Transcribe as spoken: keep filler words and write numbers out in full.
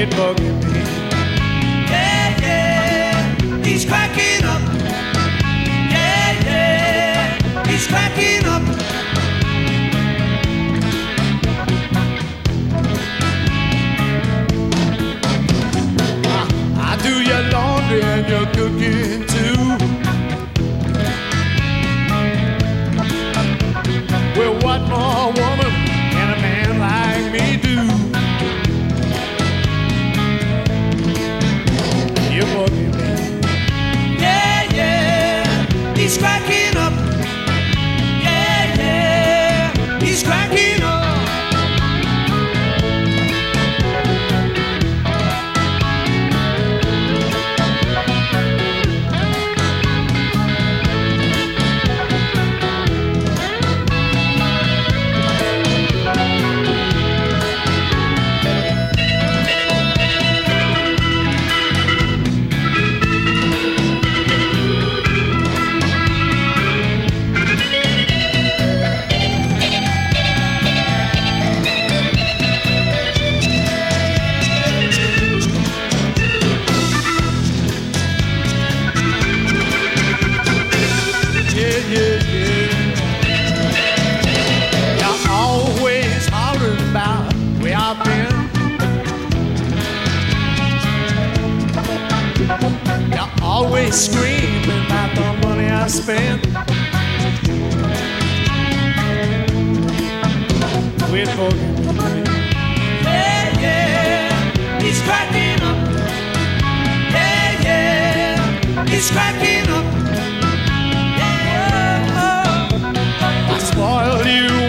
quit bugging me. Yeah, yeah, he's cracking up. Yeah, yeah, he's cracking up. I, I do your laundry and your cooking too. Well, what more woman can a man like me do? You're bugging me. Yeah, yeah, he's cracking up. Yeah, yeah, he's cracking up. Always screaming about the money I spent. Quit bugging me. Yeah, yeah, he's cracking up. Yeah, yeah, he's cracking up. Yeah, oh, oh. I spoiled you